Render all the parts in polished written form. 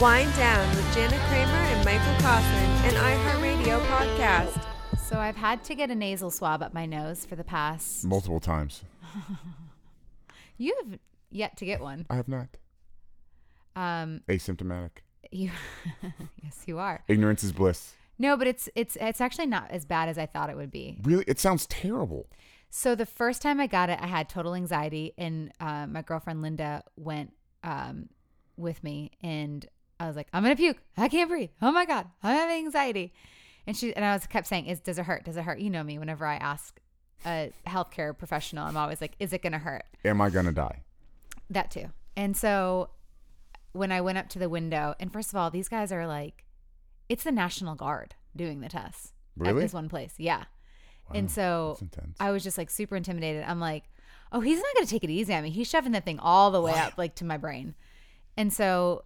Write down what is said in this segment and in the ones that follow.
Wind Down with Jana Kramer and Michael Kaufman, an iHeartRadio podcast. So I've had to get a nasal swab up my nose for the past... Multiple times. You have yet to get one. I have not. Asymptomatic. Yes, you are. Ignorance is bliss. No, but it's actually not as bad as I thought it would be. Really? It sounds terrible. So the first time I got it, I had total anxiety, and my girlfriend Linda went with me, and I was like, I'm gonna puke. I can't breathe. Oh my God, I'm having anxiety. And I kept saying, does it hurt? Does it hurt? You know me. Whenever I ask a healthcare professional, I'm always like, is it gonna hurt? Am I gonna die? That too. And so when I went up to the window, and first of all, these guys are like, it's the National Guard doing the tests at this one place. Yeah. Wow, and so that's intense. I was just like super intimidated. I'm like, oh, he's not going to take it easy on me. He's shoving that thing all the way up like to my brain. And so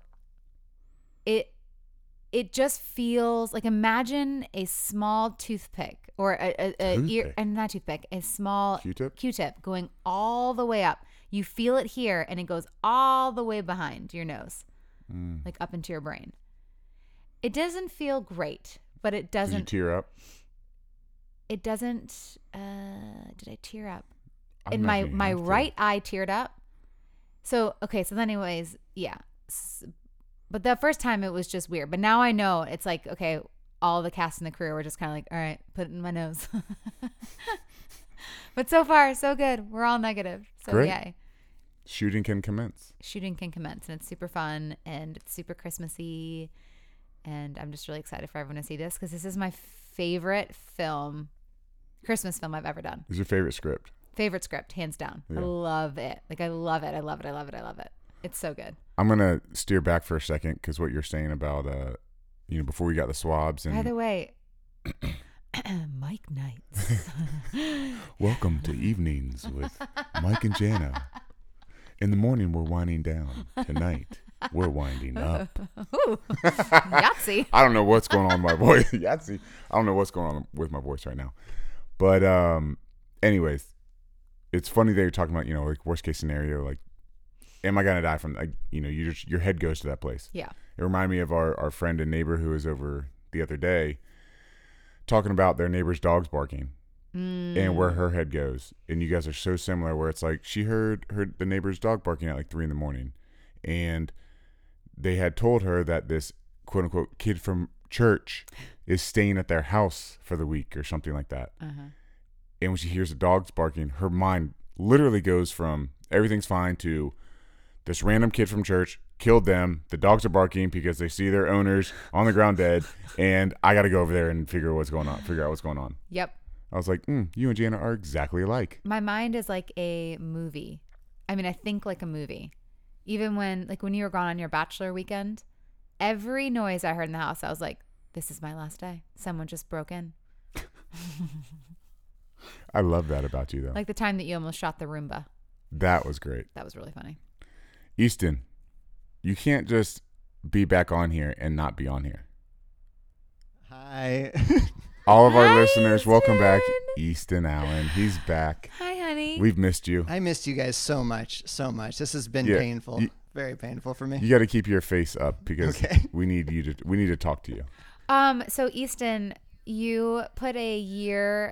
it just feels like, imagine a small toothpick or a small Q-tip going all the way up. You feel it here and it goes all the way behind your nose, like up into your brain. It doesn't feel great, but it doesn't. Did you tear up? It doesn't. Did I tear up? I'm In not my right eye teared up. So then anyways, yeah. But the first time it was just weird. But now I know it's like, okay, all the cast and the crew were just kind of like, all right, put it in my nose. But so far, so good. We're all negative. So Great. yay. Shooting can commence. And it's super fun and it's super Christmassy. And I'm just really excited for everyone to see this because this is my favorite Christmas film I've ever done. Is your favorite script? Favorite script, hands down. Yeah. I love it. Like, I love it. I love it. I love it. I love it. It's so good. I'm going to steer back for a second because what you're saying about, before we got the swabs. And by the way, Mike Knights. Welcome to Evenings with Mike and Jana. In the morning, we're winding down. Tonight, we're winding up. Ooh, Yahtzee. I don't know what's going on with my voice. Yahtzee. I don't know what's going on with my voice right now. But anyways, it's funny that you're talking about, like worst case scenario, like, am I gonna die from, like, your head goes to that place. Yeah. It reminded me of our friend and neighbor who was over the other day talking about their neighbor's dogs barking and where her head goes. And you guys are so similar where it's like she heard the neighbor's dog barking at like 3 a.m. and they had told her that this quote unquote kid from church is staying at their house for the week or something like that. Uh-huh. And when she hears the dogs barking, her mind literally goes from everything's fine to this random kid from church killed them. The dogs are barking because they see their owners on the ground dead. And I got to go over there and figure out what's going on. Yep. I was like, you and Jana are exactly alike. My mind is like a movie. I mean, I think like a movie. Even when you were gone on your bachelor weekend, every noise I heard in the house, I was like, this is my last day. Someone just broke in. I love that about you, though. Like the time that you almost shot the Roomba. That was great. That was really funny. Easton, you can't just be back on here and not be on here. Hi. All of our Hi, listeners, welcome back. Easton. Easton Allen. He's back. Hi, honey. We've missed you. I missed you guys so much. This has been painful. Very painful for me. You got to keep your face up because we need to talk to you. So Easton, you put a year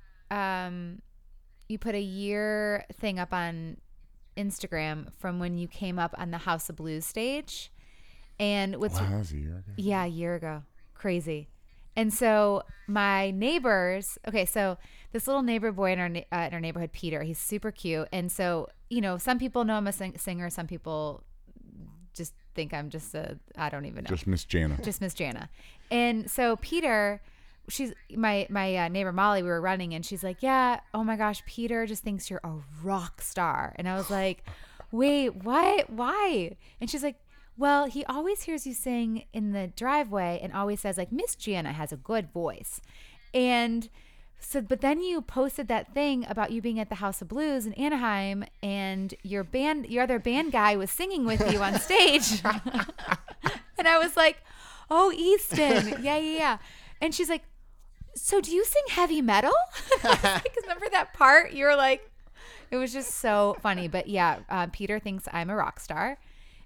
thing up on Instagram from when you came up on the House of Blues stage. And what's that was a year ago. Yeah, a year ago. Crazy. And so my neighbors, so this little neighbor boy in our neighborhood, Peter, he's super cute. And so, some people know I'm a singer. Some people just think I'm just I don't even know. Just Miss Jana. Just Miss Jana. And so Peter, she's my neighbor Molly, we were running and she's like, yeah, oh my gosh, Peter just thinks you're a rock star. And I was like, wait, what? Why? And she's like, well, he always hears you sing in the driveway and always says like, Miss Jana has a good voice. And so, but then you posted that thing about you being at the House of Blues in Anaheim and your other band guy was singing with you on stage. And I was like, oh, Easton. Yeah. And she's like, so do you sing heavy metal? Because remember that part? You were like, it was just so funny. But yeah, Peter thinks I'm a rock star.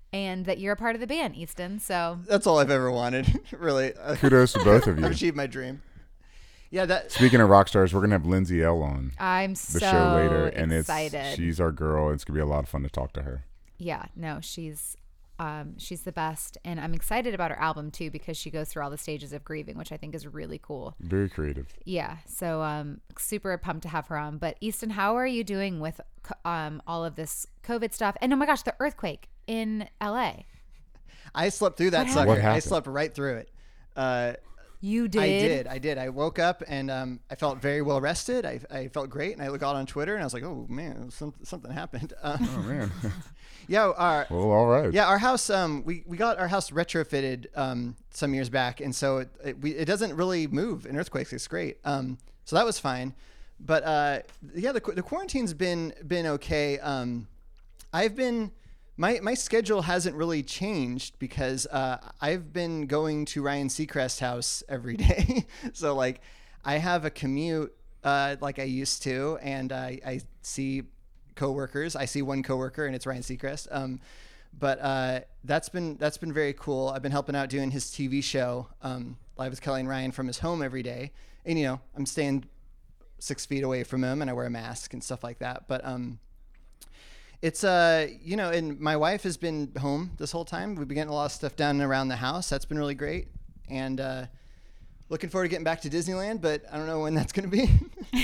and that you're a part of the band, Easton. So That's all I've ever wanted, really. Kudos to both of you. I've achieved my dream. Yeah. Speaking of rock stars, we're gonna have Lindsay L on I'm the so show later, and excited. she's our girl. It's gonna be a lot of fun to talk to her. Yeah, no, she's the best, and I'm excited about her album too because she goes through all the stages of grieving, which I think is really cool. Very creative. Yeah, so super pumped to have her on. But Easton, how are you doing with all of this COVID stuff? And oh my gosh, the earthquake in LA. I slept through that sucker. What happened? I slept right through it. You did? I did. I woke up and I felt very well rested. I felt great, and I looked out on Twitter and I was like, "Oh man, something happened." Oh man. Yeah. Well, all right. Yeah, our house. We got our house retrofitted some years back, and so it doesn't really move in earthquakes. It's great. So that was fine. But yeah, the quarantine's been okay. I've been. My schedule hasn't really changed because I've been going to Ryan Seacrest's house every day. So like I have a commute like I used to, and I see coworkers. I see one coworker, and it's Ryan Seacrest. But that's been very cool. I've been helping out doing his TV show, Live with Kelly and Ryan, from his home every day. And I'm staying 6 feet away from him, and I wear a mask and stuff like that. But it's and my wife has been home this whole time. We've been getting a lot of stuff done around the house. That's been really great, and looking forward to getting back to Disneyland, but I don't know when that's going to be.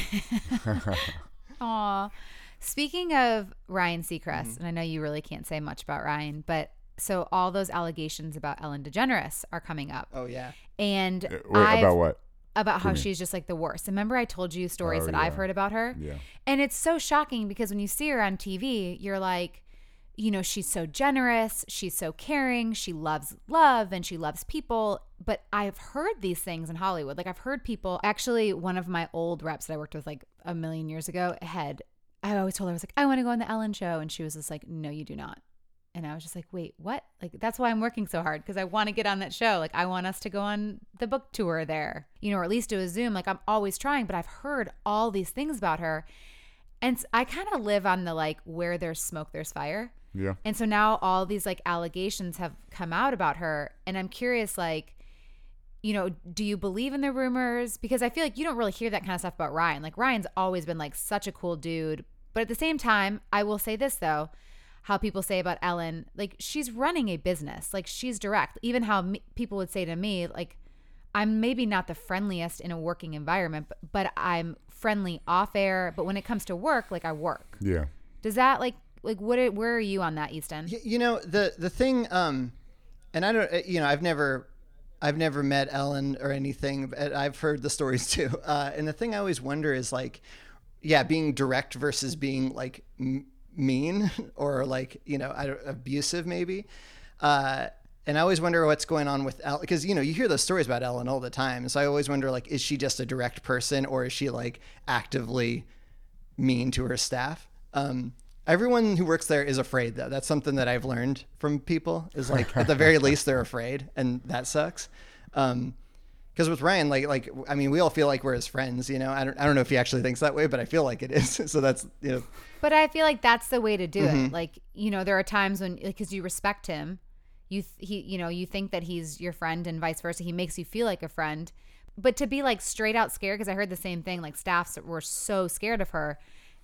Aw. Speaking of Ryan Seacrest, and I know you really can't say much about Ryan, but so all those allegations about Ellen DeGeneres are coming up. Oh yeah. And Wait, about what? About how she's just like the worst. Remember I told you stories that I've heard about her? Yeah. And it's so shocking because when you see her on TV, you're like, she's so generous, she's so caring, she loves love, and she loves people. But I've heard these things in Hollywood. Like I've heard people, actually one of my old reps that I worked with like a million years ago I always told her, I was like, I want to go on the Ellen show. And she was just like, no, you do not. And I was just like, wait, what? Like, that's why I'm working so hard, because I want to get on that show. Like, I want us to go on the book tour there, or at least do a Zoom. Like, I'm always trying, but I've heard all these things about her. And I kind of live on the, like, where there's smoke, there's fire. Yeah. And so now all these, like, allegations have come out about her. And I'm curious, like, do you believe in the rumors? Because I feel like you don't really hear that kind of stuff about Ryan. Like, Ryan's always been, like, such a cool dude. But at the same time, I will say this, though. How people say about Ellen, like she's running a business, like she's direct. Even how people would say to me, like I'm maybe not the friendliest in a working environment, but I'm friendly off air. But when it comes to work, like I work. Yeah. Does that where are you on that, Easton? The thing, and I don't, I've never met Ellen or anything, but I've heard the stories too. And the thing I always wonder is like, yeah, being direct versus being like mean or like abusive maybe, and I always wonder what's going on with Ellen, because you hear those stories about Ellen all the time, so I always wonder, like, is she just a direct person or is she like actively mean to her staff? Everyone who works there is afraid, though. That's something that I've learned from people, is like at the very least they're afraid, and that sucks. Because with Ryan, like I mean, we all feel like we're his friends, I don't know if he actually thinks that way, but I feel like it is. So that's, But I feel like that's the way to do it. Like, there are times when, because you respect him, you think that he's your friend and vice versa. He makes you feel like a friend. But to be like straight out scared, because I heard the same thing, like staffs were so scared of her.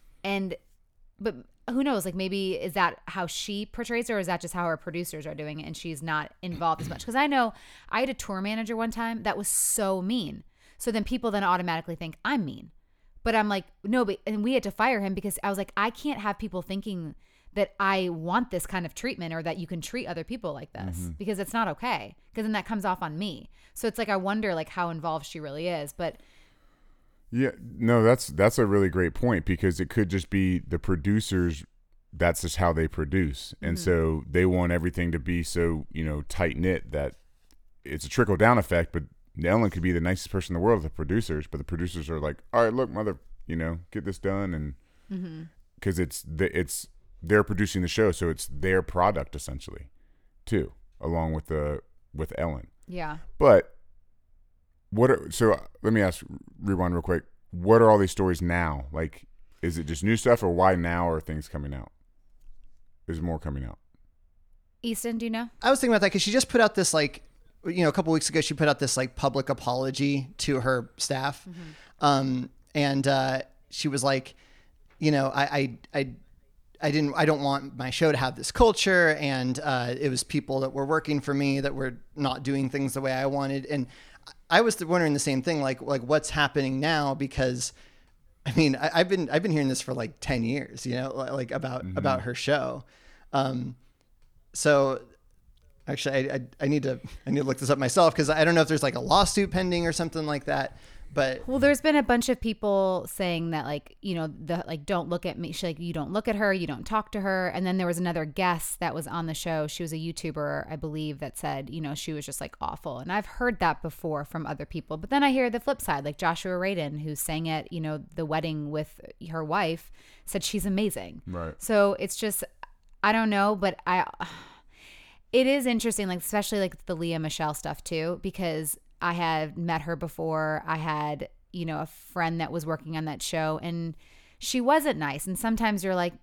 But who knows, like maybe is that how she portrays her, or is that just how her producers are doing it and she's not involved as much? Because I know I had a tour manager one time that was so mean. So then people then automatically think I'm mean. But I'm like, no, and we had to fire him because I was like, I can't have people thinking that I want this kind of treatment or that you can treat other people like this, because it's not okay. Because then that comes off on me. So it's like, I wonder like how involved she really is. But yeah, no, that's a really great point, because it could just be the producers. That's just how they produce. And so they want everything to be so, tight knit that it's a trickle down effect. But Ellen could be the nicest person in the world with the producers, but the producers are like, all right, look, mother, get this done. And because they're producing the show. So it's their product essentially too, along with Ellen. Yeah. But so let me rewind real quick. What are all these stories now? Like, is it just new stuff, or why now are things coming out? Is more coming out? Easton, do you know? I was thinking about that because she just put out this like, a couple weeks ago, she put out this like public apology to her staff. And she was like, I don't want my show to have this culture. And it was people that were working for me that were not doing things the way I wanted. And I was wondering the same thing, like what's happening now? Because I mean, I've been hearing this for like 10 years, like about her show. So actually I need to look this up myself, because I don't know if there's like a lawsuit pending or something like that. But well, there's been a bunch of people saying that, like, don't look at me. She, like, you don't look at her, you don't talk to her. And then there was another guest that was on the show. She was a YouTuber, I believe, that said, she was just like awful. And I've heard that before from other people. But then I hear the flip side, like Joshua Radin, who sang at, the wedding with her wife, said she's amazing. Right. So it's just, I don't know, but it is interesting, like, especially like the Leah Michelle stuff too, because I had met her before. I had, a friend that was working on that show, and she wasn't nice. And sometimes you're like,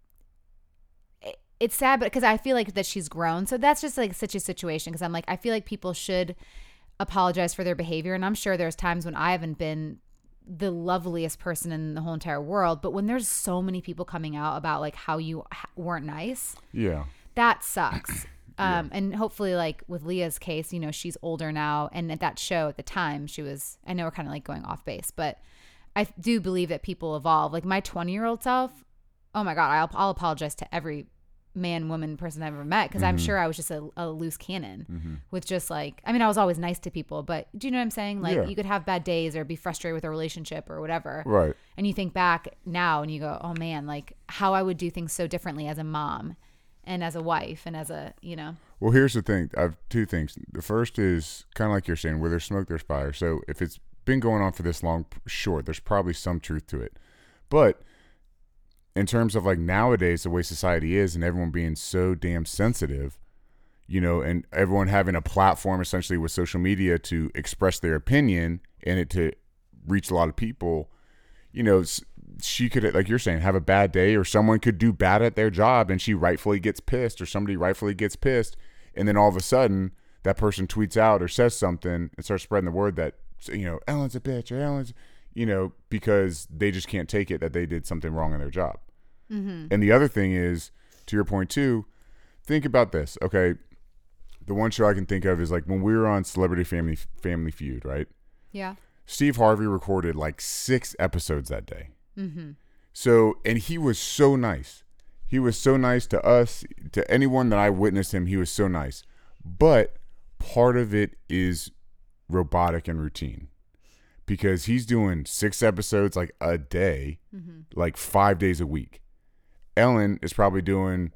it's sad, but because I feel like that she's grown. So that's just like such a situation, because I'm like, I feel like people should apologize for their behavior. And I'm sure there's times when I haven't been the loveliest person in the whole entire world, but when there's so many people coming out about like how you weren't nice, yeah, that sucks. And hopefully, like with Leah's case, she's older now. And at that show at the time, I know we're kind of like going off base, but I do believe that people evolve. Like my 20-year-old self, oh my God, I'll apologize to every man, woman, person I've ever met, because I'm sure I was just a loose cannon with just like, I mean, I was always nice to people, but do you know what I'm saying? Like you could have bad days or be frustrated with a relationship or whatever. Right. And you think back now and you go, oh man, like how I would do things so differently as a mom and as a wife and as a, Well, here's the thing. I have two things. The first is kind of like you're saying, where there's smoke, there's fire. So if it's been going on for this long, sure, there's probably some truth to it. But in terms of like nowadays, the way society is and everyone being so damn sensitive, and everyone having a platform essentially with social media to express their opinion and it to reach a lot of people, she could, like you're saying, have a bad day, or someone could do bad at their job and she rightfully gets pissed, or somebody rightfully gets pissed. And then all of a sudden that person tweets out or says something and starts spreading the word that, Ellen's a bitch, or Ellen's, because they just can't take it that they did something wrong in their job. Mm-hmm. And the other thing is, to your point too, think about this. Okay. The one show I can think of is like when we were on Celebrity Family Feud, right? Yeah. Steve Harvey recorded like 6 episodes that day. Mm-hmm. So, and he was so nice. He was so nice to us, to anyone that I witnessed him. He was so nice. But part of it is robotic and routine, because he's doing 6 episodes like a day, like 5 days a week. Ellen is probably doing,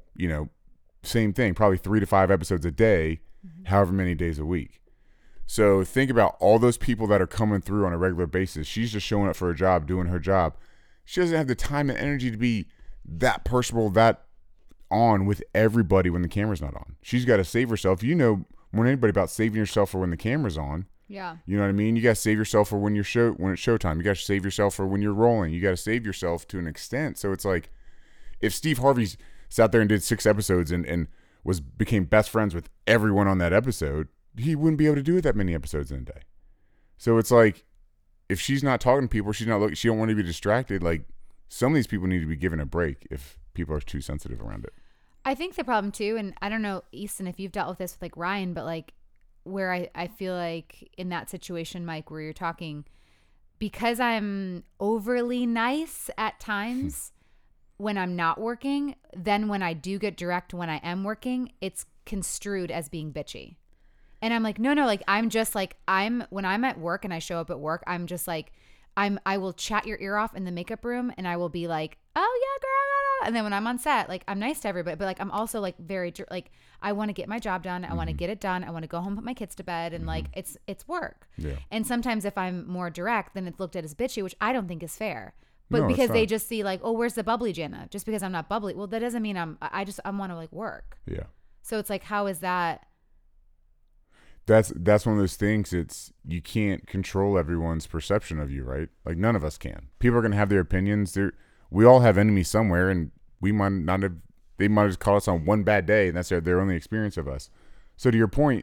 same thing, probably 3 to 5 episodes a day, however many days a week. So think about all those people that are coming through on a regular basis. She's just showing up for her job, doing her job. She doesn't have the time and energy to be that personable, that on with everybody when the camera's not on. She's got to save herself. You know more than anybody about saving yourself for when the camera's on. Yeah. You know what I mean? You got to save yourself for when it's showtime. You got to save yourself for when you're rolling. You got to save yourself to an extent. So it's like, if Steve Harvey's sat there and did 6 episodes and became best friends with everyone on that episode, he wouldn't be able to do that many episodes in a day. So it's like, if she's not talking to people, she don't want to be distracted. Like, some of these people need to be given a break if people are too sensitive around it. I think the problem too, and I don't know, Easton, if you've dealt with this with like Ryan, but like where I feel like in that situation, Mike, where you're talking, because I'm overly nice at times when I'm not working, then when I do get direct when I am working, it's construed as being bitchy. And I'm like, no, like I'm just like, when I'm at work and I show up at work, I'm just like, I will chat your ear off in the makeup room and I will be like, oh yeah, girl. And then when I'm on set, like I'm nice to everybody, but like I'm also like very, like I want to get my job done. I want to get it done. I want to go home, put my kids to bed, and like it's work. Yeah. And sometimes if I'm more direct, then it's looked at as bitchy, which I don't think is fair. But No, it's because they not. just see like, oh, where's the bubbly Jana? Just because I'm not bubbly. Well, that doesn't mean I want to like work. Yeah. So it's like, how is that? That's one of those things. It's, you can't control everyone's perception of you, right? Like none of us can. People are going to have their opinions. We all have enemies somewhere, and we might not have they might have just caught us on one bad day, and that's their only experience of us. So to your point,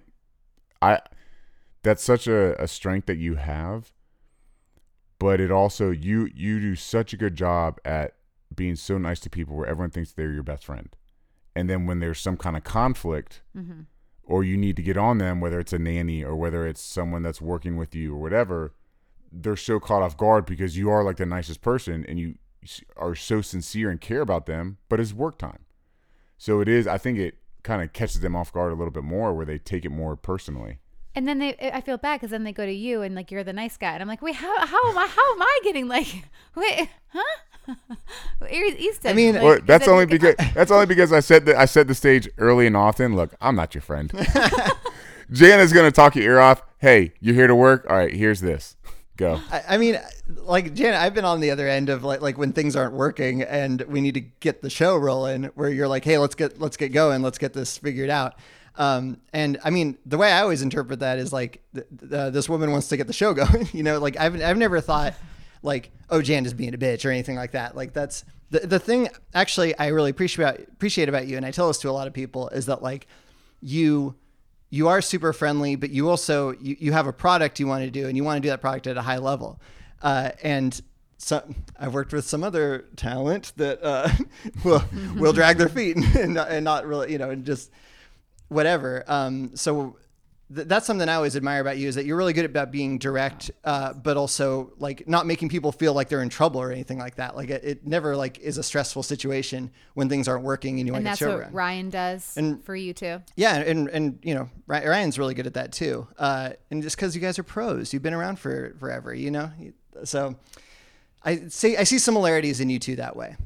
that's such a strength that you have, but it also you do such a good job at being so nice to people where everyone thinks they're your best friend. And then when there's some kind of conflict or you need to get on them, whether it's a nanny or whether it's someone that's working with you or whatever, they're so caught off guard because you are like the nicest person and you are so sincere and care about them, but it's work time. So I think it kind of catches them off guard a little bit more where they take it more personally. And then I feel bad because then they go to you and like you're the nice guy, and I'm like, wait, how am I getting like, wait, huh? Easton. I mean, like, that's only because I set the stage early and often. Look, I'm not your friend. Jana's gonna talk your ear off. Hey, you're here to work. All right, here's this. Go. I mean, like Jana, I've been on the other end of like when things aren't working and we need to get the show rolling. Where you're like, hey, let's get going. Let's get this figured out. And I mean, the way I always interpret that is like this woman wants to get the show going. You know, like I've never thought like, oh, Jan is being a bitch or anything like that. Like that's the thing. Actually, I really appreciate about you, and I tell this to a lot of people, is that like you are super friendly, but you also you have a product you want to do, and you want to do that product at a high level. And so I've worked with some other talent that will drag their feet and not really, you know, and just whatever. So that's something I always admire about you, is that you're really good about being direct, but also like not making people feel like they're in trouble or anything like that. Like it never like is a stressful situation when things aren't working and you want to get the show And that's run. what Ryan does for you too. Yeah. And you know, Ryan's really good at that too. And just cause you guys are pros, you've been around for forever, you know? So I see similarities in you two that way.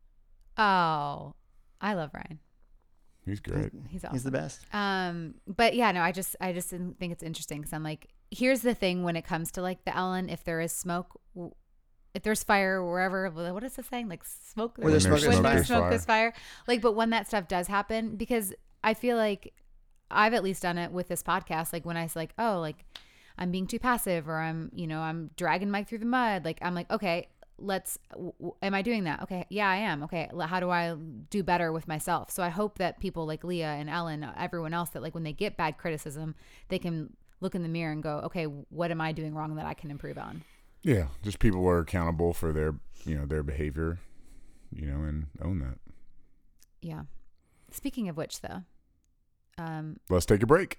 Oh, I love Ryan. He's great. He's awesome. He's the best. But yeah, no, I just think it's interesting because I'm like, here's the thing when it comes to like the Ellen, if there is smoke, if there's fire wherever, what is the saying? Like smoke, Where there's smoke, there's fire. Like, but when that stuff does happen, because I feel like I've at least done it with this podcast. Like when I was like, oh, like I'm being too passive, or I'm dragging Mike through the mud. Like I'm like, okay, am I doing that? Okay. Yeah, I am. Okay. How do I do better with myself? So I hope that people like Leah and Ellen, everyone else, that like when they get bad criticism, they can look in the mirror and go, okay, what am I doing wrong that I can improve on? Yeah. Just people are accountable for their behavior, and own that. Yeah. Speaking of which though, let's take a break.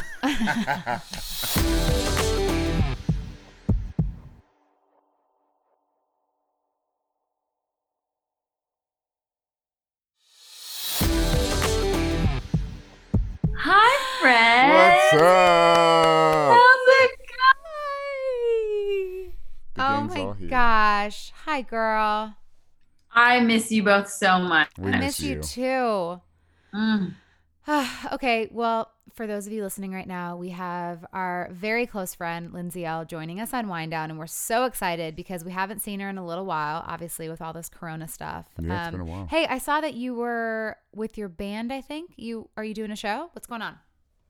Hi, Fred. What's up? How's it The oh gang's all my here. gosh. Hi, girl. I miss you both so much. We I miss miss you you. too. Mm. Okay, well, for those of you listening right now, we have our very close friend, Lindsay L., joining us on Wind Down, and we're so excited because we haven't seen her in a little while, obviously, with all this Corona stuff. Yeah, it's been a while. Hey, I saw that you were with your band, I think. Are you doing a show? What's going on?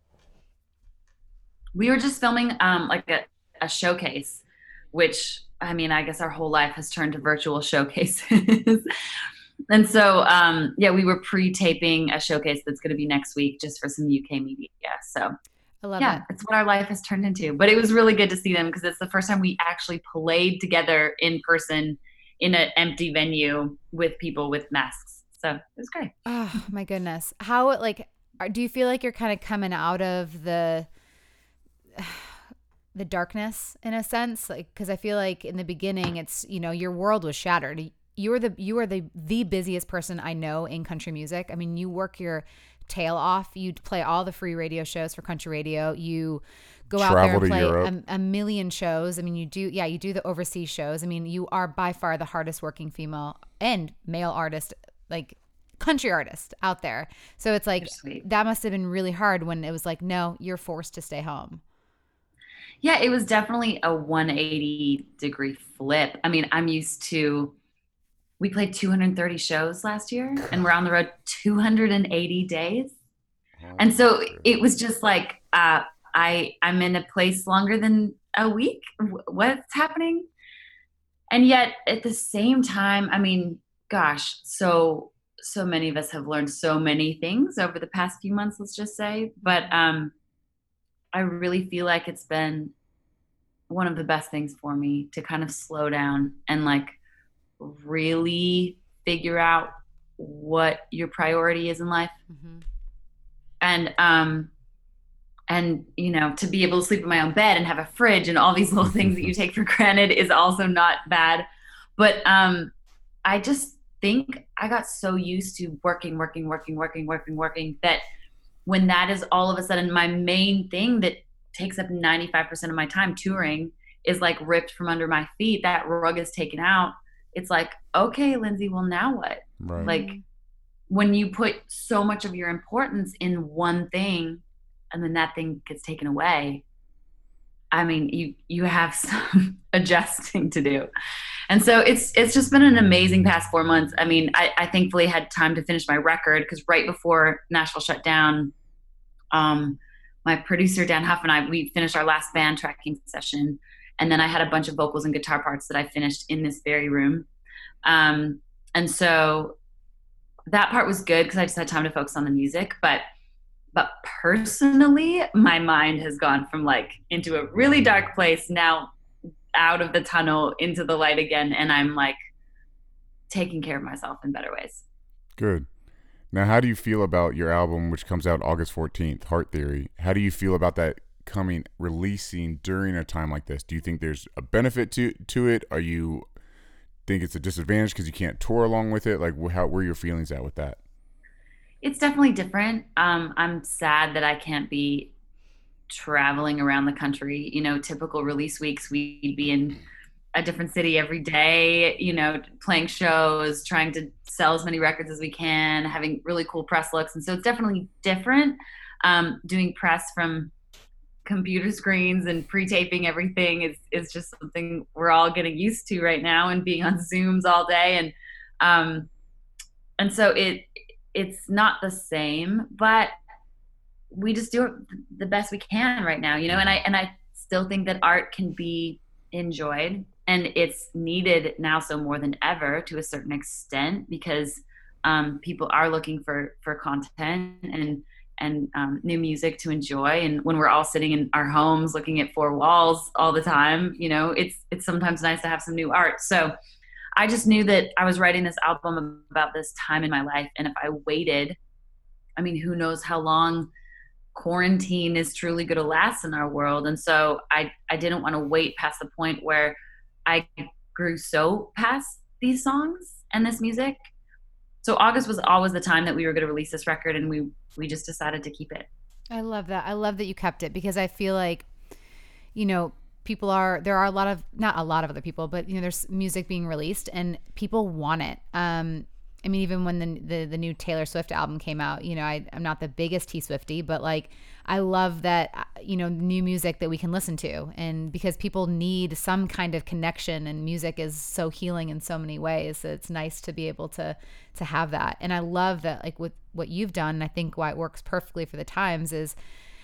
We were just filming like a showcase, which, I mean, I guess our whole life has turned to virtual showcases. And so, we were pre-taping a showcase that's going to be next week just for some UK media. So, I love yeah, it. it's what our life has turned into. But it was really good to see them because it's the first time we actually played together in person in an empty venue with people with masks. So it was great. Oh, my goodness. How, do you feel like you're kind of coming out of the darkness in a sense? Like, because I feel like in the beginning, it's, your world was shattered. You are the busiest person I know in country music. I mean, you work your tail off. You play all the free radio shows for country radio. You go out there and play a million shows. I mean, you do the overseas shows. I mean, you are by far the hardest working female and male artist, like country artist out there. So it's like, that must have been really hard when it was like, no, you're forced to stay home. Yeah, it was definitely a 180-degree flip. I mean, we played 230 shows last year and we're on the road 280 days. And so it was just like, I'm in a place longer than a week. What's happening? And yet at the same time, I mean, gosh, so so many of us have learned so many things over the past few months, let's just say. But I really feel like it's been one of the best things for me to kind of slow down and like really figure out what your priority is in life. Mm-hmm. And you know, to be able to sleep in my own bed and have a fridge and all these little things that you take for granted is also not bad. But I just think I got so used to working that when that is all of a sudden my main thing that takes up 95% of my time, touring, is like ripped from under my feet, that rug is taken out. It's like, okay, Lindsay, well, now what? Right. Like when you put so much of your importance in one thing and then that thing gets taken away, I mean, you have some adjusting to do. And so it's just been an amazing past 4 months. I mean, I thankfully had time to finish my record because right before Nashville shut down, my producer, Dan Huff, and we finished our last band tracking session. And then I had a bunch of vocals and guitar parts that I finished in this very room. And so that part was good because I just had time to focus on the music. But personally, my mind has gone from like into a really dark place now, out of the tunnel into the light again, and I'm like taking care of myself in better ways. Good. Now, how do you feel about your album, which comes out August 14th, Heart Theory? How do you feel about that releasing during a time like this? Do you think there's a benefit to it? Are you think it's a disadvantage because you can't tour along with it? Like, where are your feelings at with that? It's definitely different. I'm sad that I can't be traveling around the country. You know, typical release weeks, we'd be in a different city every day, you know, playing shows, trying to sell as many records as we can, having really cool press looks. And so it's definitely different. Doing press from computer screens and pre-taping everything is just something we're all getting used to right now, and being on Zooms all day. And so it's not the same, but we just do it the best we can right now, you know. And I still think that art can be enjoyed, and it's needed now so more than ever to a certain extent, because people are looking for content and new music to enjoy. And when we're all sitting in our homes looking at four walls all the time, you know, it's sometimes nice to have some new art. So I just knew that I was writing this album about this time in my life, and if I waited, I mean, who knows how long quarantine is truly going to last in our world. And so I didn't want to wait past the point where I grew so past these songs and this music. So August was always the time that we were going to release this record, and we just decided to keep it. I love that. I love that you kept it, because I feel like, you know, there are a lot of, not a lot of other people, but you know, there's music being released and people want it. I mean, even when the new Taylor Swift album came out, you know, I'm not the biggest T-Swiftie, but like, I love that, you know, new music that we can listen to, and because people need some kind of connection, and music is so healing in so many ways, so it's nice to be able to have that. And I love that, like with what you've done, and I think why it works perfectly for the times is,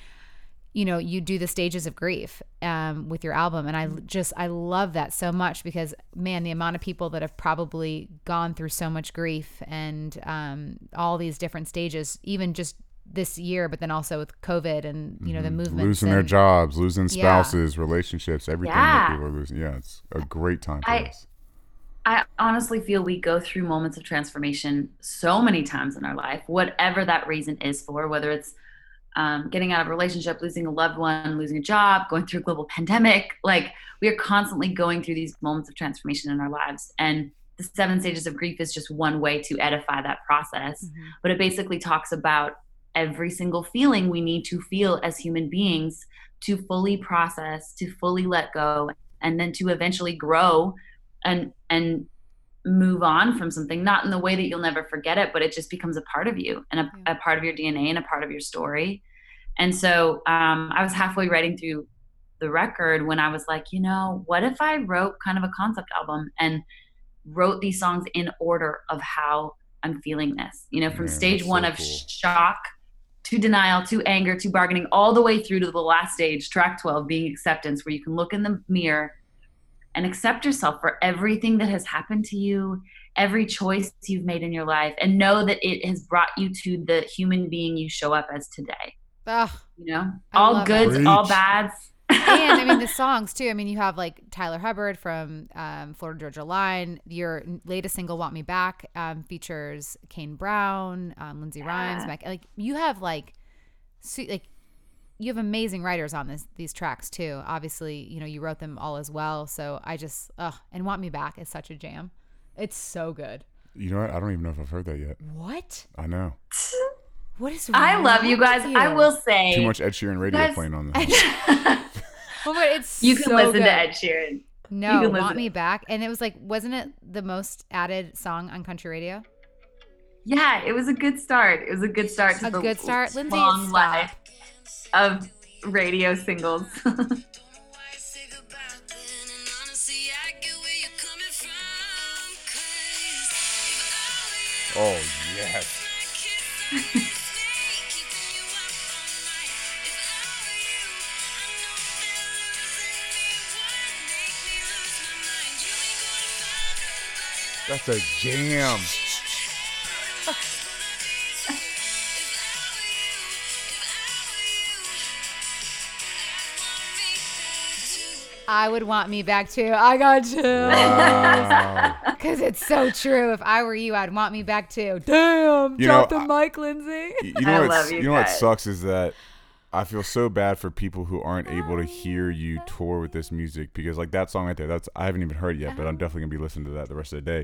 you know, you do the stages of grief with your album. And I love that so much, because man, the amount of people that have probably gone through so much grief and all these different stages, even just this year, but then also with COVID and, you know, the movement. Losing their jobs, losing spouses, relationships, everything that people are losing. Yeah, it's a great time for us. I honestly feel we go through moments of transformation so many times in our life, whatever that reason is for, whether it's getting out of a relationship, losing a loved one, losing a job, going through a global pandemic. Like, we are constantly going through these moments of transformation in our lives. And the 7 stages of grief is just one way to edify that process. Mm-hmm. But it basically talks about every single feeling we need to feel as human beings to fully process, to fully let go, and then to eventually grow and move on from something, not in the way that you'll never forget it, but it just becomes a part of you and a part of your DNA and a part of your story. And so I was halfway writing through the record when I was like, you know, what if I wrote kind of a concept album and wrote these songs in order of how I'm feeling this, you know, from stage one of shock to denial, to anger, to bargaining, all the way through to the last stage, track 12, being acceptance, where you can look in the mirror and accept yourself for everything that has happened to you, every choice you've made in your life, and know that it has brought you to the human being you show up as today. Ugh, You know, I all love goods, it. all Preach. bads. and I mean the songs too. I mean, you have like Tyler Hubbard from Florida Georgia Line. Your latest single, "Want Me Back," features Kane Brown, Lindsay Rhymes. Like you have like you have amazing writers on these tracks too. Obviously, you know you wrote them all as well. So I just and "Want Me Back" is such a jam. It's so good. You know what? I don't even know if I've heard that yet. What? I know. What is? I wrong love you with guys. you? I will say, Too much Ed Sheeran radio guys- playing on this. Oh, but it's you can so listen good. to Ed Sheeran. No, You can "Want listen. Me Back," and it was like, wasn't it the most added song on country radio? Yeah, it was a good start. It was a good start to A the good start. Lindsay, long stop. life of radio singles. Oh, yes. That's a jam. I would want me back too. I got chills. Wow. Because it's so true. If I were you, I'd want me back too. Damn. You Drop know, the mic, Lindsay. You I know love you you know what guys. sucks is that I feel so bad for people who aren't able to hear you tour with this music, because like that song right there, that's I haven't even heard it yet, but I'm definitely gonna be listening to that the rest of the day.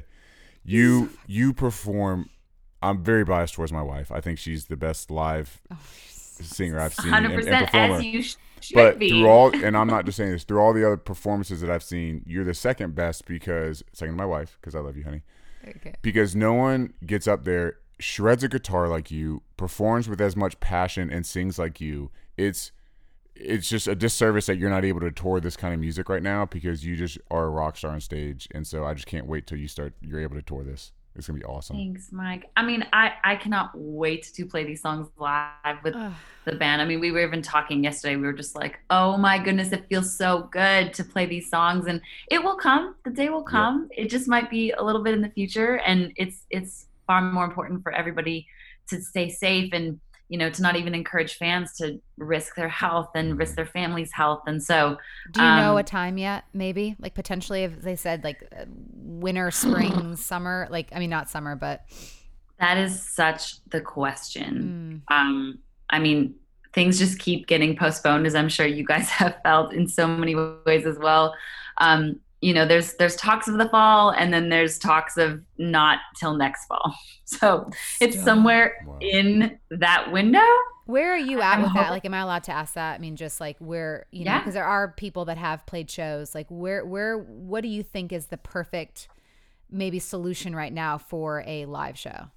You perform. I'm very biased towards my wife. I think she's the best live singer I've seen and 100% performer. as you should But be. through all, and I'm not just saying this, through all the other performances that I've seen, you're the second best, because second to my wife, because I love you, honey. Okay. Because no one gets up there, shreds a guitar like you, performs with as much passion, and sings like you. It's just a disservice that you're not able to tour this kind of music right now, because you just are a rock star on stage. And so I just can't wait till you're able to tour this. It's gonna be awesome. Thanks, Mike. I mean, I cannot wait to play these songs live with Ugh. the band. I mean, we were even talking yesterday. We were just like, oh my goodness, it feels so good to play these songs, and it will come. The day will come. It just might be a little bit in the future, and it's far more important for everybody to stay safe and, you know, to not even encourage fans to risk their health and risk their family's health. And so, Do you know a time yet? Maybe like potentially, if they said like winter, spring, summer. Like I mean, not summer, but that is such the question. I mean, things just keep getting postponed, as I'm sure you guys have felt in so many ways as well. You know, there's talks of the fall, and then there's talks of not till next fall. So it's somewhere Wow. in that window. where are you at I'm with that? hoping- Like, am I allowed to ask that? I mean, just like where, you know, Yeah. because there are people that have played shows. Like, what do you think is the perfect maybe solution right now for a live show?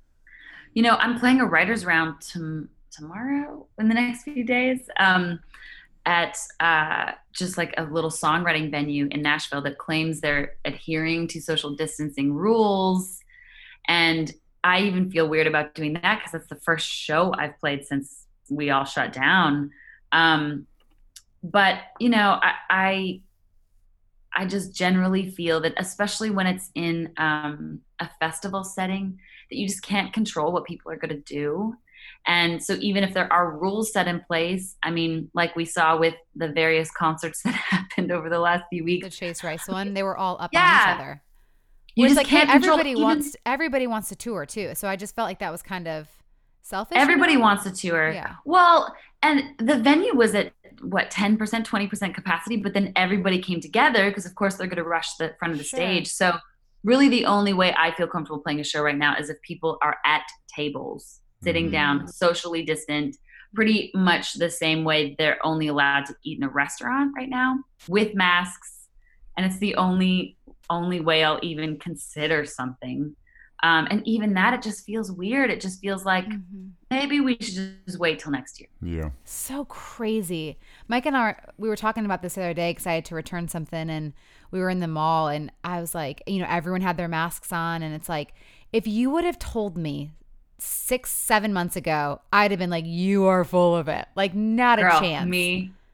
You know, I'm playing a writer's round tomorrow in the next few days at just like a little songwriting venue in Nashville that claims they're adhering to social distancing rules. And I even feel weird about doing that because that's the first show I've played since we all shut down. But, you know, I just generally feel that, especially when it's in a festival setting, that you just can't control what people are going to do. And so even if there are rules set in place, I mean, like we saw with the various concerts that happened over the last few weeks, The Chase Rice one, they were all up on Yeah. each other. you Whereas just like, hey, can't control everybody wants to tour too. So I just felt like that was kind of selfish. Everybody wants to tour. Yeah. Well, and the venue was at what, 10%, 20% capacity, but then everybody came together because of course they're going to rush the front of the Sure. stage. So really the only way I feel comfortable playing a show right now is if people are at tables, sitting down, socially distant, pretty much the same way they're only allowed to eat in a restaurant right now with masks. And it's the only way I'll even consider something. And even that, it just feels weird. It just feels like maybe we should just wait till next year. Yeah. So crazy. Mike and we were talking about this the other day because I had to return something, and we were in the mall, and I was like, you know, everyone had their masks on, and it's like, if you would have told me 6-7 months ago, I'd have been like, you are full of it. Like, not Girl, a chance. me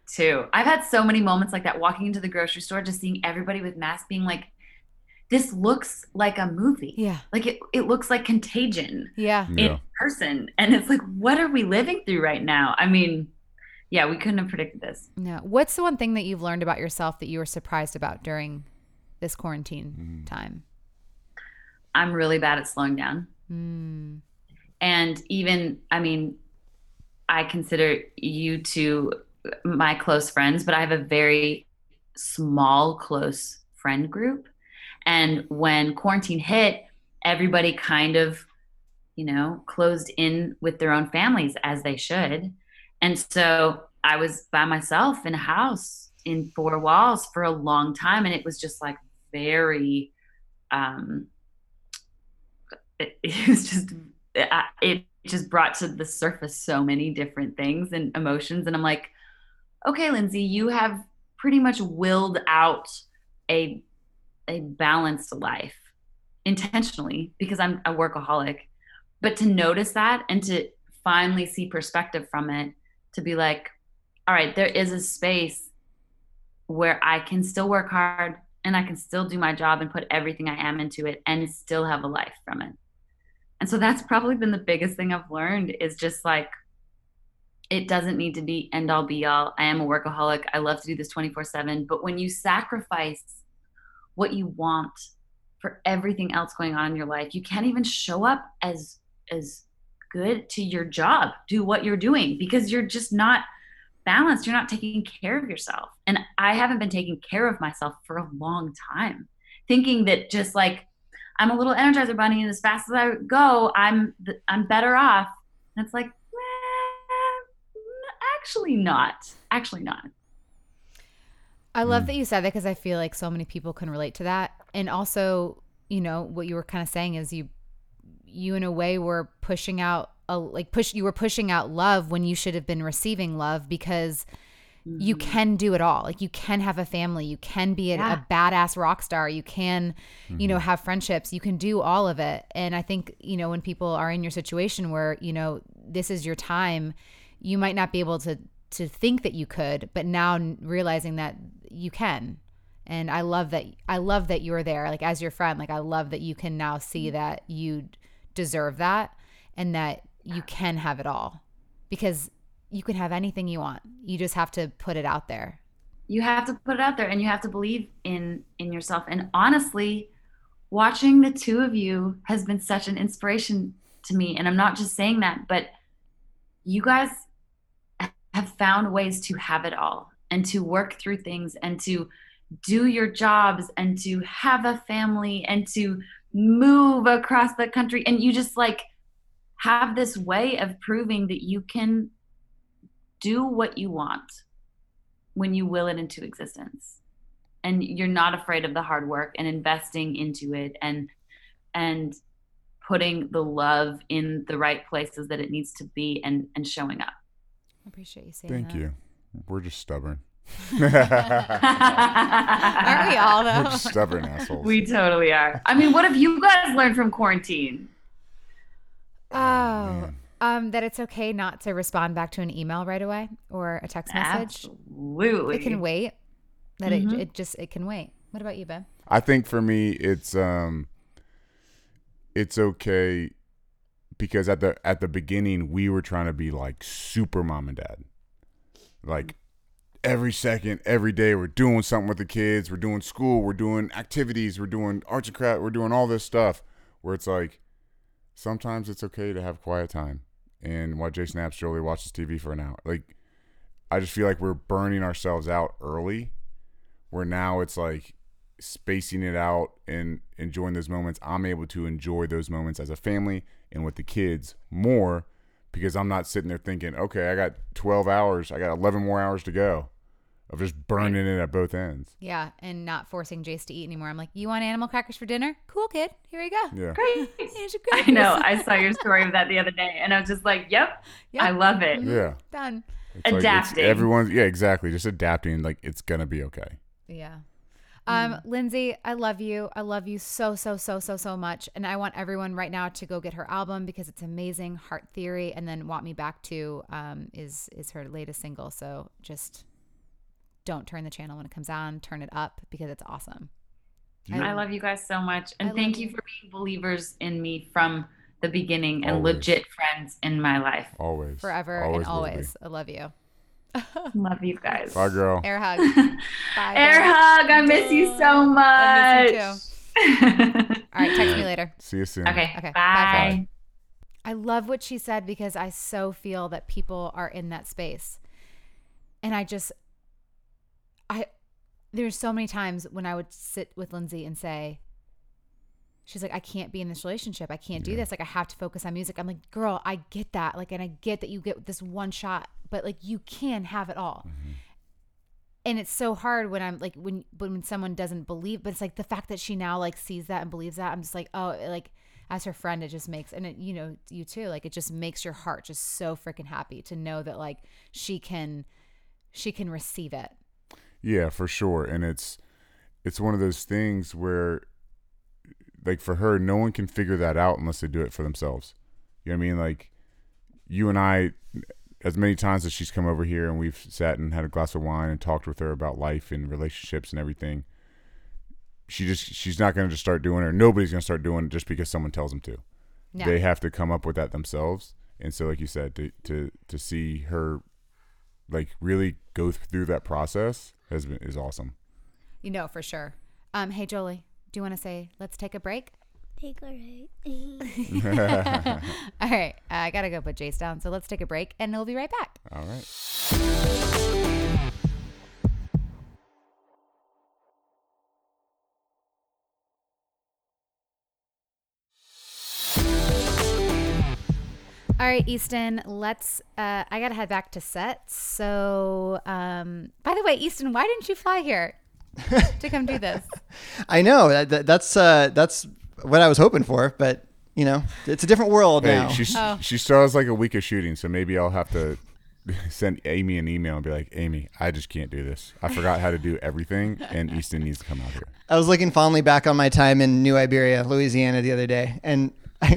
too. I've had so many moments like that, walking into the grocery store, just seeing everybody with masks, being like, this looks like a movie. Yeah. Like it looks like Contagion Yeah. in person. And it's like, what are we living through right now? I mean, yeah, we couldn't have predicted this. No. What's the one thing that you've learned about yourself that you were surprised about during this quarantine time? I'm really bad at slowing down. And even, I mean, I consider you two my close friends, but I have a very small, close friend group. And when quarantine hit, everybody kind of, closed in with their own families, as they should. And so I was by myself in a house in 4 walls for a long time. And it was just like very, it just brought to the surface so many different things and emotions. And I'm like, okay, Lindsay, you have pretty much willed out a balanced life intentionally, because I'm a workaholic. But to notice that and to finally see perspective from it, to be like, all right, there is a space where I can still work hard and I can still do my job and put everything I am into it and still have a life from it. And so that's probably been the biggest thing I've learned, is just like, it doesn't need to be end all be all. I am a workaholic. I love to do this 24/7. But when you sacrifice what you want for everything else going on in your life, you can't even show up as good to your job, do what you're doing, because you're just not balanced. You're not taking care of yourself. And I haven't been taking care of myself for a long time, thinking that just like, I'm a little Energizer bunny, and as fast as I go, I'm better off. And it's like, actually not. I love that you said that, because I feel like so many people can relate to that. And also, what you were kind of saying is you in a way were pushing out you were pushing out love when you should have been receiving love, because you can do it all. Like, you can have a family, you can be a badass rock star, you can, have friendships, you can do all of it. And I think, when people are in your situation where, this is your time, you might not be able to think that you could, but now realizing that you can. And I love that you're there, like, as your friend. Like, I love that you can now see that you deserve that, and that you can have it all, because you can have anything you want. You just have to put it out there. You have to put it out there, and you have to believe in yourself. And honestly, watching the two of you has been such an inspiration to me. And I'm not just saying that, but you guys have found ways to have it all, and to work through things, and to do your jobs, and to have a family, and to move across the country. And you just like have this way of proving that you can do what you want when you will it into existence. And you're not afraid of the hard work, and investing into it, and putting the love in the right places that it needs to be, and showing up. I appreciate you saying that. Thank you. We're just stubborn. Aren't we all, We're though? just stubborn assholes. We totally are. I mean, what have you guys learned from quarantine? Oh, that it's okay not to respond back to an email right away or a text message. Absolutely. It can wait. That it can wait. What about you, Ben? I think for me, it's okay, because at the beginning we were trying to be like super mom and dad, like every second, every day we're doing something with the kids, we're doing school, we're doing activities, we're doing arts and craft, we're doing all this stuff, where it's like sometimes it's okay to have quiet time and while Jason naps, Jolie watches TV for an hour. Like, I just feel like we're burning ourselves out early, where now it's like spacing it out and enjoying those moments. I'm able to enjoy those moments as a family and with the kids more, because I'm not sitting there thinking, okay, I got 12 hours, I got 11 more hours to go, of just burning it at both ends. Yeah, and not forcing Jace to eat anymore. I'm like, you want animal crackers for dinner? Cool, kid. Here you go. Yeah. Great. Here's your I crackers. know. I saw your story of that the other day, and I was just like, yep. I love it. Yeah. Done. It's Adapting. Everyone's, yeah, exactly. Just adapting. Like, it's going to be okay. Yeah. Lindsay, I love you. I love you so, so, so, so, so much. And I want everyone right now to go get her album, because it's amazing. Heart Theory, and then Want Me Back To is her latest single. So just don't turn the channel when it comes on. Turn it up because it's awesome. I love you guys so much. And I thank love you you. for being believers in me from the beginning and Always. legit friends in my life. Always. Forever Always and will be. always. I love you. Love you guys. Bye, girl. Air hug. Bye. Air babe. hug. I miss you so much. I All right. Text me later. See you soon. Okay. Okay, bye, Bye. friend. I love what she said because I so feel that people are in that space. And there's so many times when I would sit with Lindsay and say, she's like, I can't be in this relationship. I can't do this. Like, I have to focus on music. I'm like, girl, I get that. Like, and I get that you get this one shot, but like, you can have it all. Mm-hmm. And it's so hard when I'm like, when someone doesn't believe, but it's like the fact that she now like sees that and believes that, I'm just like, oh, like as her friend, it just makes, and it, you know, you too, like it just makes your heart just so freaking happy to know that like she can receive it. Yeah, for sure. And it's one of those things where, like, for her, no one can figure that out unless they do it for themselves. You know what I mean? Like, you and I, as many times as she's come over here and we've sat and had a glass of wine and talked with her about life and relationships and everything, she's not going to just start doing it, or nobody's going to start doing it just because someone tells them to. No. They have to come up with that themselves. And so, like you said, to see her like really go through that process is awesome. You know, for sure. Hey, Jolie, do you want to say, let's take a break? Take a break. All right. I got to go put Jace down. So let's take a break and we'll be right back. All right. All right, Easton, let's, I got to head back to set. So, by the way, Easton, why didn't you fly here to come do this? I know that's what I was hoping for, but you know, it's a different world Hey, now. she still has like a week of shooting, so maybe I'll have to send Amy an email and be like, Amy, I just can't do this. I forgot how to do everything, and Easton needs to come out here. I was looking fondly back on my time in New Iberia, Louisiana, the other day, and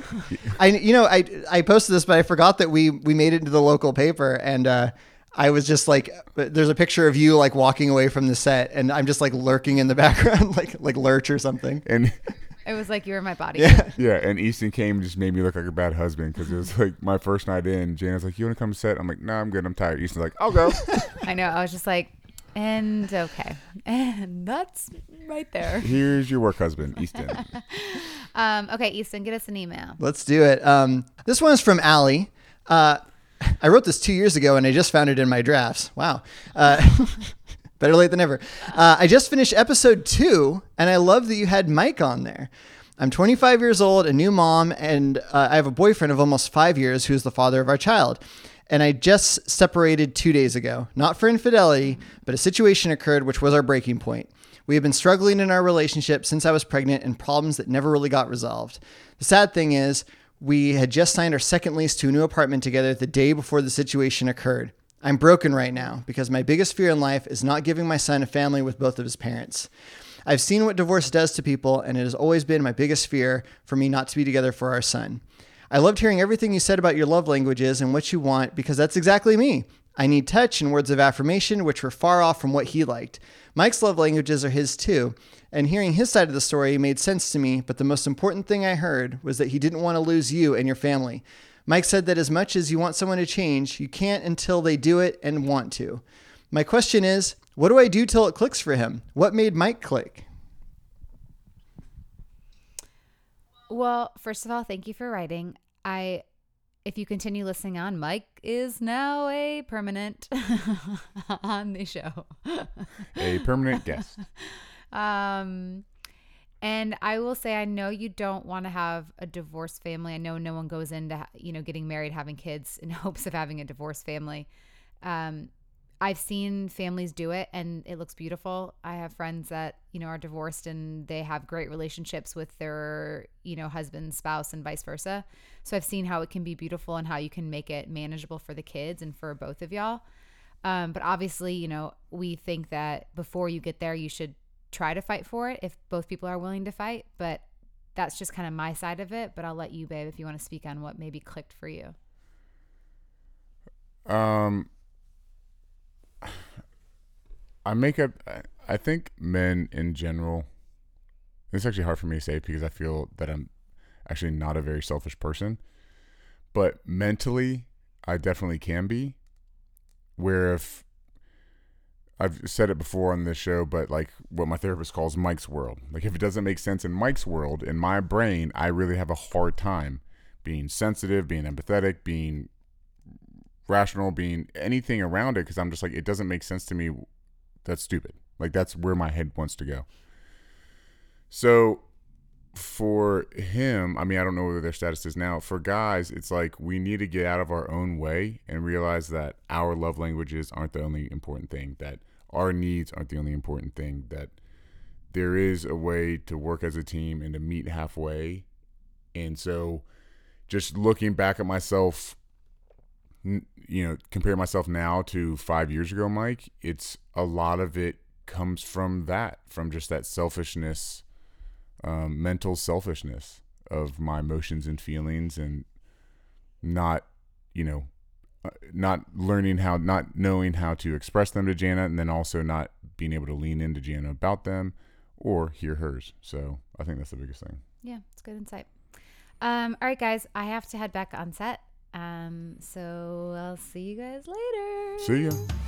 I posted this, but I forgot that we made it into the local paper, and I was just like, there's a picture of you like walking away from the set, and I'm just like lurking in the background, like Lurch or something. And It was like you were my body. yeah, and Easton came and just made me look like a bad husband because it was like my first night in. Jana's like, you want to come to set? I'm like, no, I'm good. I'm tired. Easton's like, I'll go. I know. I was just like, and okay. And that's right there. Here's your work husband, Easton. Okay, Easton, get us an email. Let's do it. This one is from Allie. I wrote this 2 years ago and I just found it in my drafts. Wow. Better late than never. I just finished episode 2 and I love that you had Mike on there. I'm 25 years old, a new mom, and I have a boyfriend of almost 5 years who's the father of our child. And I just separated 2 days ago, not for infidelity, but a situation occurred which was our breaking point. We have been struggling in our relationship since I was pregnant and problems that never really got resolved. The sad thing is we had just signed our second lease to a new apartment together the day before the situation occurred. I'm broken right now because my biggest fear in life is not giving my son a family with both of his parents. I've seen what divorce does to people, and it has always been my biggest fear for me not to be together for our son. I loved hearing everything you said about your love languages and what you want because that's exactly me. I need touch and words of affirmation, which were far off from what he liked. Mike's love languages are his too, and hearing his side of the story made sense to me, but the most important thing I heard was that he didn't want to lose you and your family. Mike said that as much as you want someone to change, you can't until they do it and want to. My question is, what do I do till it clicks for him? What made Mike click? Well, first of all, thank you for writing. If you continue listening on, Mike is now a permanent on the show. A permanent guest. And I will say, I know you don't want to have a divorced family. I know no one goes into, getting married, having kids in hopes of having a divorced family. I've seen families do it and it looks beautiful. I have friends that, are divorced and they have great relationships with their, husband, spouse, and vice versa. So I've seen how it can be beautiful and how you can make it manageable for the kids and for both of y'all. But obviously, we think that before you get there, you should try to fight for it if both people are willing to fight. But that's just kind of my side of it. But I'll let you, babe, if you want to speak on what maybe clicked for you. I think men in general, it's actually hard for me to say because I feel that I'm actually not a very selfish person, but mentally I definitely can be, where if I've said it before on this show, but like what my therapist calls Mike's world, like if it doesn't make sense in Mike's world, in my brain, I really have a hard time being sensitive, being empathetic, being rational, being anything around it, because I'm just like, it doesn't make sense to me. That's stupid. Like that's where my head wants to go. So for him, I mean, I don't know what their status is now. For guys, it's like we need to get out of our own way and realize that our love languages aren't the only important thing, that our needs aren't the only important thing, that there is a way to work as a team and to meet halfway. And so just looking back at myself, compare myself now to 5 years ago, Mike, it's a lot of it comes from just that selfishness, mental selfishness of my emotions and feelings, and not knowing how to express them to Jana, and then also not being able to lean into Jana about them or hear hers. So I think that's the biggest thing. Yeah, it's good insight. All right, guys, I have to head back on set. So I'll see you guys later. See ya.